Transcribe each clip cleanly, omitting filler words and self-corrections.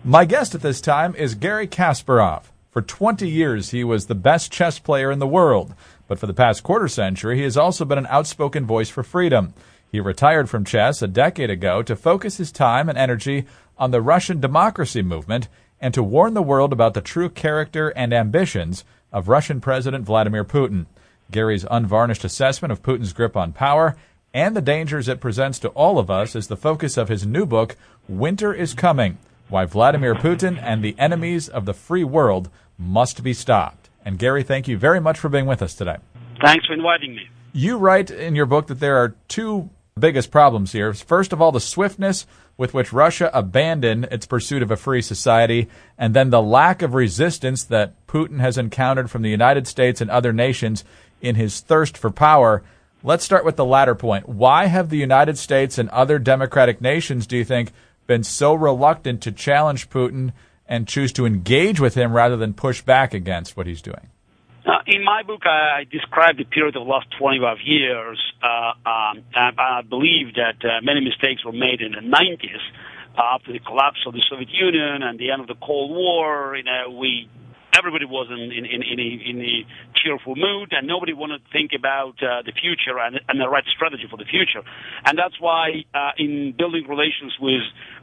My guest at this time is Garry Kasparov. For 20 years, he was the best chess player in the world. But for the past quarter century, he has also been an outspoken voice for freedom. He retired from chess a decade ago to focus his time and energy on the Russian democracy movement and to warn the world about the true character and ambitions of Russian President Vladimir Putin. Garry's unvarnished assessment of Putin's grip on power and the dangers it presents to all of us is the focus of his new book, Winter is Coming: Why Vladimir Putin and the Enemies of the Free World Must Be Stopped. And Garry, thank you very much for being with us today. Thanks for inviting me. You write in your book that there are two biggest problems here. First of all, the swiftness with which Russia abandoned its pursuit of a free society, and then the lack of resistance that Putin has encountered from the United States and other nations in his thirst for power. Let's start with the latter point. Why have the United States and other democratic nations, do you think, been so reluctant to challenge Putin and choose to engage with him rather than push back against what he's doing? In my book, I describe the period of the last 25 years. I believe that many mistakes were made in the 90s after the collapse of the Soviet Union and the end of the Cold War. Everybody was in a cheerful mood, and nobody wanted to think about the future and the right strategy for the future. And that's why in building relations with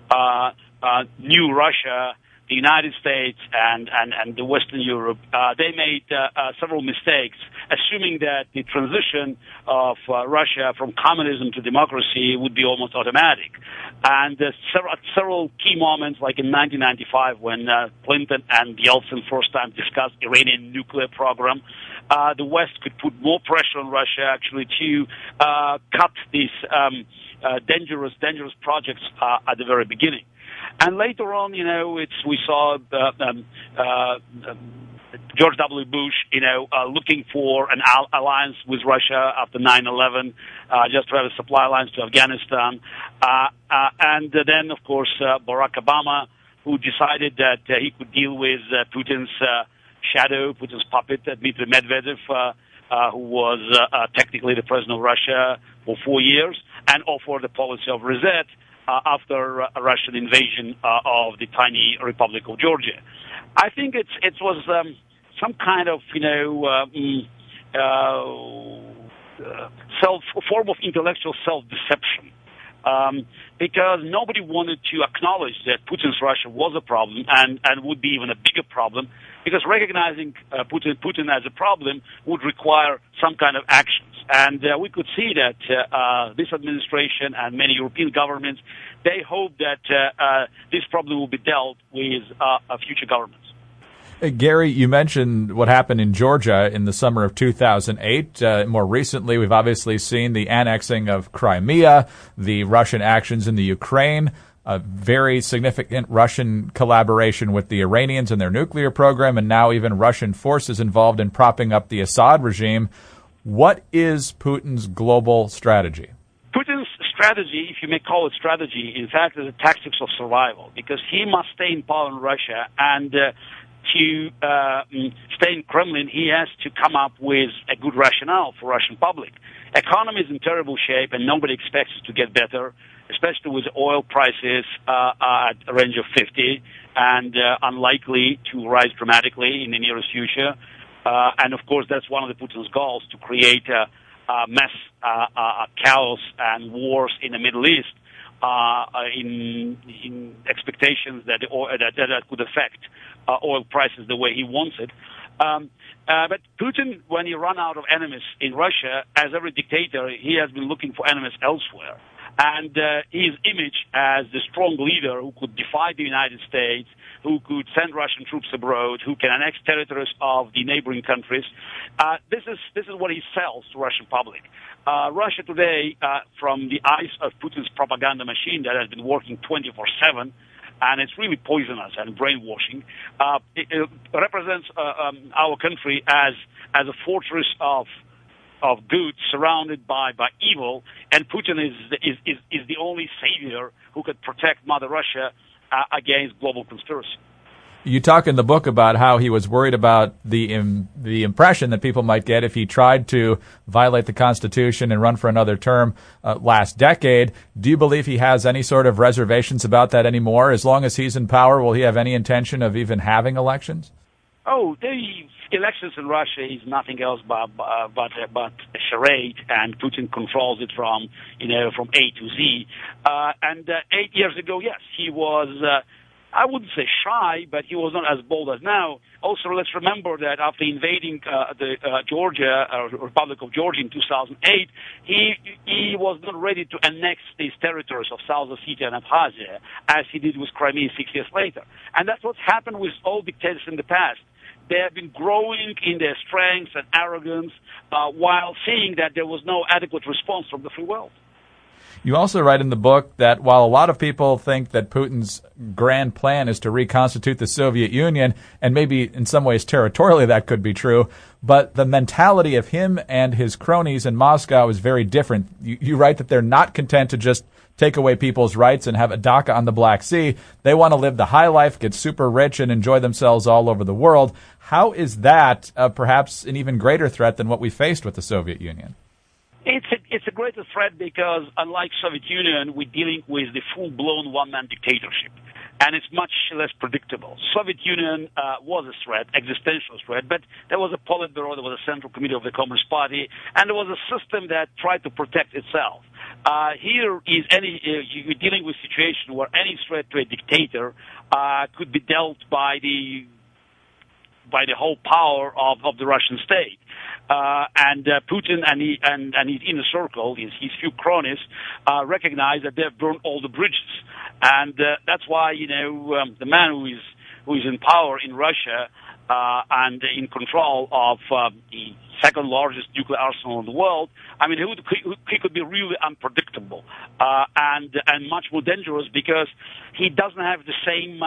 new Russia, the United States and the Western Europe, they made several mistakes, assuming that the transition of Russia from communism to democracy would be almost automatic. And several key moments, like in 1995, when Clinton and Yeltsin first time discussed Iranian nuclear program, the West could put more pressure on Russia actually to cut these dangerous projects at the very beginning. And later on, we saw George W. Bush, looking for an alliance with Russia after 9/11, just to have a supply lines to Afghanistan. And then, of course, Barack Obama, who decided that he could deal with Putin's shadow, Putin's puppet, Dmitry Medvedev, who was technically the president of Russia for 4 years, and offered the policy of reset after a Russian invasion of the tiny Republic of Georgia. I think it was some kind of form of intellectual self-deception, because nobody wanted to acknowledge that Putin's Russia was a problem and would be even a bigger problem, because recognizing Putin as a problem would require some kind of actions. And we could see that this administration and many European governments, they hope that this problem will be dealt with future governments. Garry, you mentioned what happened in Georgia in the summer of 2008. More recently, we've obviously seen the annexing of Crimea, the Russian actions in the Ukraine, a very significant Russian collaboration with the Iranians and their nuclear program, and now even Russian forces involved in propping up the Assad regime. What is Putin's global strategy? Putin's strategy, if you may call it strategy, in fact, is the tactics of survival, because he must stay in power in Russia, and to stay in Kremlin, he has to come up with a good rationale for Russian public. Economy is in terrible shape, and nobody expects it to get better, especially with oil prices at a range of 50 and unlikely to rise dramatically in the nearest future. And of course, that's one of the Putin's goals, to create a mess, chaos, and wars in the Middle East, in expectations that that could affect oil prices the way he wants it. But Putin, when he ran out of enemies in Russia, as every dictator, he has been looking for enemies elsewhere. And his image as the strong leader who could defy the United States, who could send Russian troops abroad, who can annex territories of the neighboring countries, this is what he sells to Russian public. Russia today, from the eyes of Putin's propaganda machine that has been working 24/7, and it's really poisonous and brainwashing, it represents our country as a fortress of good surrounded by evil, and Putin is the only savior who could protect Mother Russia against global conspiracy. You talk in the book about how he was worried about the impression that people might get if he tried to violate the Constitution and run for another term last decade. Do you believe he has any sort of reservations about that anymore? As long as he's in power, will he have any intention of even having elections? Oh, the elections in Russia is nothing else but a charade, and Putin controls it from A to Z. 8 years ago, yes, he was. I wouldn't say shy, but he was not as bold as now. Also, let's remember that after invading Georgia, Republic of Georgia in 2008, he was not ready to annex these territories of South Ossetia and Abkhazia, as he did with Crimea 6 years later. And that's what's happened with all dictators in the past. They have been growing in their strength and arrogance while seeing that there was no adequate response from the free world. You also write in the book that while a lot of people think that Putin's grand plan is to reconstitute the Soviet Union, and maybe in some ways territorially that could be true, but the mentality of him and his cronies in Moscow is very different. You write that they're not content to just take away people's rights and have a dacha on the Black Sea. They want to live the high life, get super rich, and enjoy themselves all over the world. How is that perhaps an even greater threat than what we faced with the Soviet Union? It's a greater threat because, unlike Soviet Union, we're dealing with the full-blown one-man dictatorship, and it's much less predictable. Soviet Union was a threat, existential threat, but there was a Politburo, there was a Central Committee of the Communist Party, and there was a system that tried to protect itself. Here is you're dealing with a situation where any threat to a dictator could be dealt by the whole power of the Russian state. Putin and his inner circle, his few cronies, recognize that they've burned all the bridges. And that's why, the man who is in power in Russia and in control of the second largest nuclear arsenal in the world, I mean, he could be really unpredictable and much more dangerous because he doesn't have the same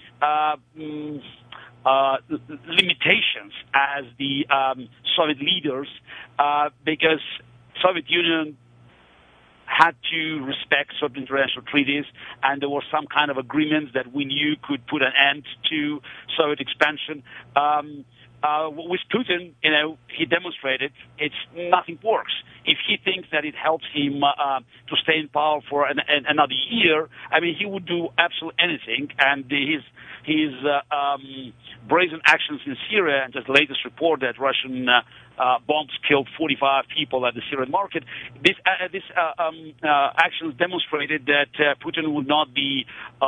limitations as the Soviet leaders, because Soviet Union had to respect certain international treaties, and there were some kind of agreements that we knew could put an end to Soviet expansion. With Putin, he demonstrated nothing works. If he thinks that it helps him to stay in power for another year, I mean, he would do absolutely anything. And his brazen actions in Syria, and just latest report that Russian bombs killed 45 people at the Syrian market, this actions demonstrated that Putin would not be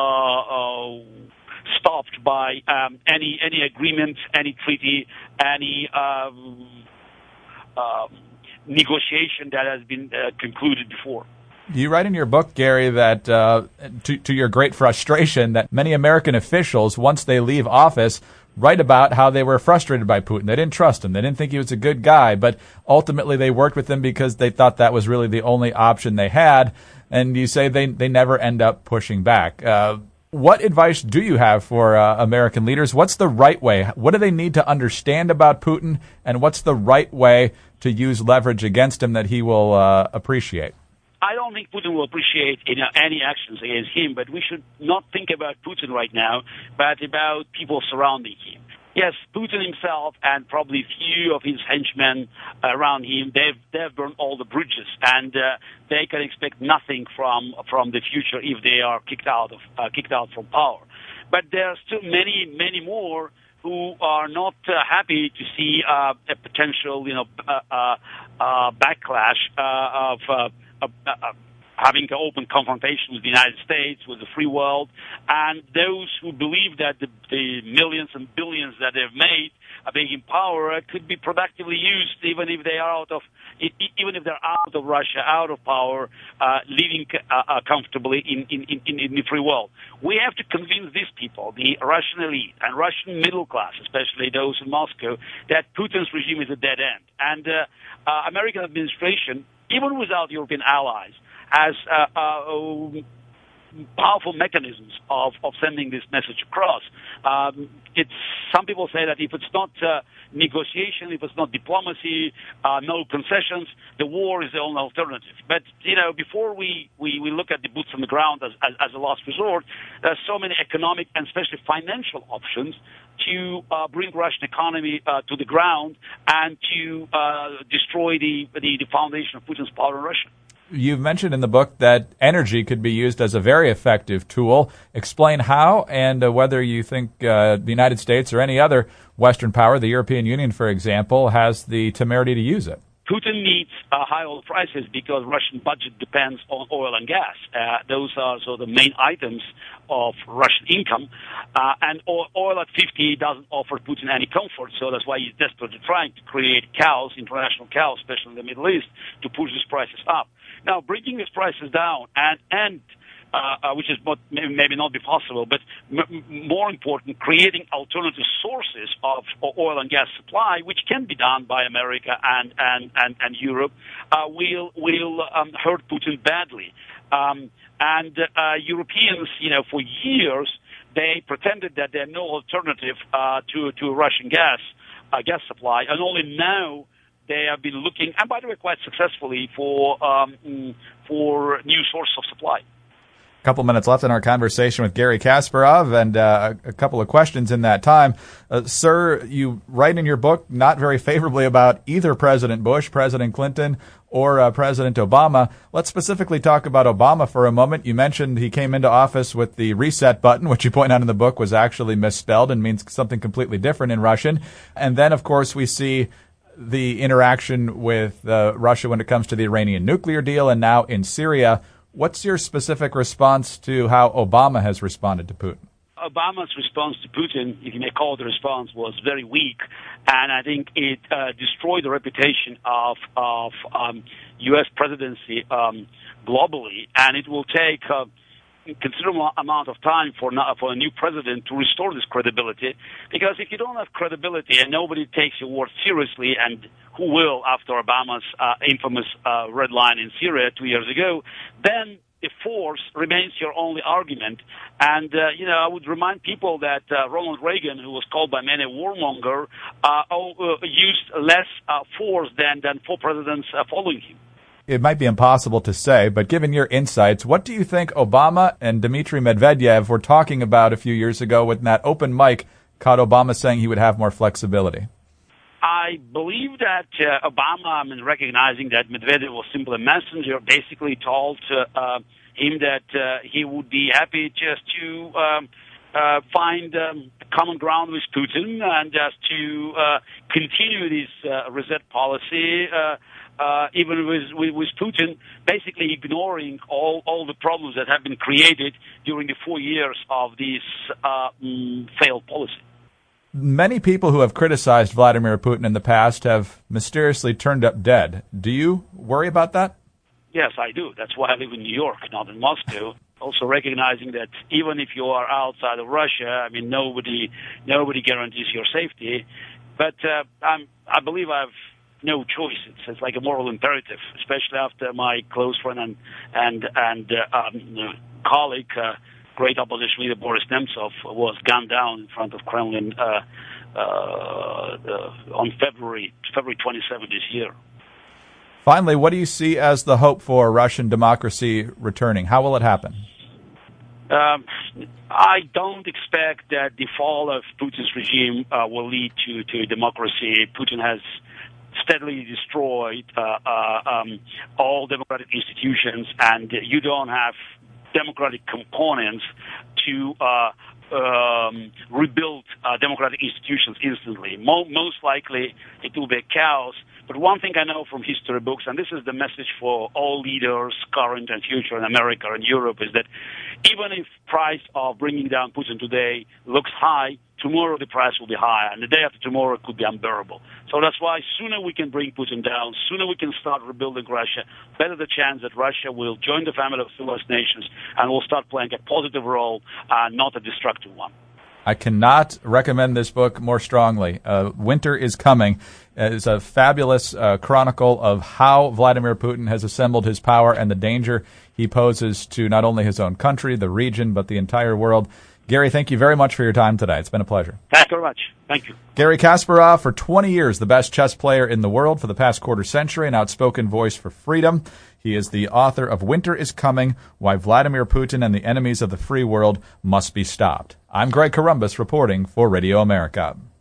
stopped by any agreement, any treaty, any negotiation that has been concluded before. You write in your book, Gary, that to your great frustration, that many American officials, once they leave office, write about how they were frustrated by Putin. They didn't trust him. They didn't think he was a good guy, but ultimately they worked with him because they thought that was really the only option they had. And you say they never end up pushing back. What advice do you have for American leaders? What's the right way? What do they need to understand about Putin, and what's the right way to use leverage against him that he will appreciate? I don't think Putin will appreciate any actions against him, but we should not think about Putin right now, but about people surrounding him. Yes, Putin himself and probably few of his henchmen around him, they've burned all the bridges, and they can expect nothing from the future if they are kicked out from power. But there are still many more who are not happy to see a potential, backlash of having an open confrontation with the United States, with the free world, and those who believe that the millions and billions that they've made being in power could be productively used, even if they're out of Russia, out of power, living comfortably in the free world. We have to convince these people, the Russian elite and Russian middle class, especially those in Moscow, that Putin's regime is a dead end. And American administration, even without European allies, has powerful mechanisms of sending this message across. Some people say that if it's not negotiation, if it's not diplomacy, no concessions, the war is the only alternative. But before we look at the boots on the ground as a last resort, there are so many economic and especially financial options to bring Russian economy to the ground and to destroy the foundation of Putin's power in Russia. You've mentioned in the book that energy could be used as a very effective tool. Explain how and whether you think the United States or any other Western power, the European Union, for example, has the temerity to use it. Putin needs high oil prices because Russian budget depends on oil and gas. Those are the main items of Russian income. And oil at 50 doesn't offer Putin any comfort, so that's why he's desperately trying to create chaos, international chaos, especially in the Middle East, to push these prices up. Now, bringing these prices down and which is maybe not be possible, but more important, creating alternative sources of oil and gas supply, which can be done by America and Europe, will hurt Putin badly. Europeans, for years, they pretended that there are no alternative to Russian gas supply, and only now they have been looking, and by the way, quite successfully, for new sources of supply. A couple minutes left in our conversation with Garry Kasparov, and a couple of questions in that time. Sir, you write in your book not very favorably about either President Bush, President Clinton, or President Obama. Let's specifically talk about Obama for a moment. You mentioned he came into office with the reset button, which you point out in the book was actually misspelled and means something completely different in Russian. And then, of course, we see the interaction with Russia when it comes to the Iranian nuclear deal and now in Syria. What's your specific response to how Obama has responded to Putin? Obama's response to Putin, if you may call it a response, was very weak, and I think it destroyed the reputation of U.S. presidency globally, and it will take a considerable amount of time for a new president to restore this credibility, because if you don't have credibility and nobody takes your word seriously, and who will after Obama's infamous red line in Syria 2 years ago, then the force remains your only argument. And, I would remind people that Ronald Reagan, who was called by many a warmonger, used less force than 4 presidents following him. It might be impossible to say, but given your insights, what do you think Obama and Dmitry Medvedev were talking about a few years ago when that open mic caught Obama saying he would have more flexibility? I believe that Obama, recognizing that Medvedev was simply a messenger, basically told him that he would be happy just to find common ground with Putin and just to continue this reset policy, even with Putin, basically ignoring all the problems that have been created during the 4 years of this failed policy. Many people who have criticized Vladimir Putin in the past have mysteriously turned up dead. Do you worry about that? Yes, I do. That's why I live in New York, not in Moscow. Also recognizing that even if you are outside of Russia, nobody guarantees your safety. But I believe I have no choice. It's like a moral imperative, especially after my close friend and colleague, great opposition leader Boris Nemtsov, was gunned down in front of Kremlin on February 27 this year. Finally, what do you see as the hope for Russian democracy returning? How will it happen? I don't expect that the fall of Putin's regime will lead to democracy. Putin has steadily destroyed all democratic institutions, and you don't have democratic components to rebuild democratic institutions instantly. Most likely it will be chaos. But one thing I know from history books, and this is the message for all leaders, current and future in America and Europe, is that even if price of bringing down Putin today looks high, tomorrow the price will be high, and the day after tomorrow it could be unbearable. So that's why sooner we can bring Putin down, sooner we can start rebuilding Russia, better the chance that Russia will join the family of civilized nations and will start playing a positive role, not a destructive one. I cannot recommend this book more strongly. Winter is Coming. It's a fabulous chronicle of how Vladimir Putin has assembled his power and the danger he poses to not only his own country, the region, but the entire world. Gary, thank you very much for your time today. It's been a pleasure. Thank you very much. Thank you. Gary Kasparov, for 20 years, the best chess player in the world, for the past quarter century, an outspoken voice for freedom. He is the author of Winter is Coming, Why Vladimir Putin and the Enemies of the Free World Must Be Stopped. I'm Greg Corombos reporting for Radio America.